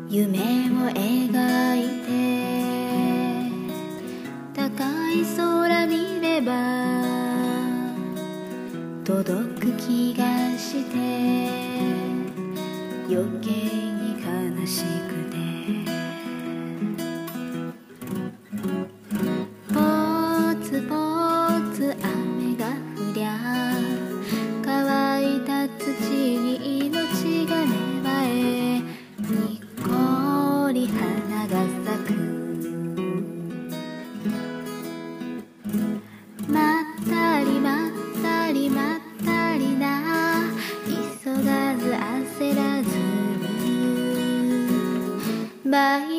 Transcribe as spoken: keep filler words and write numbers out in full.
夢を描いて高い空見れば届く気がして余計に悲しくてぽつぽつ雨が降りゃ乾いた土に命が芽生えにっこり花が咲くまったりまったりまったりな急がず焦らずバイ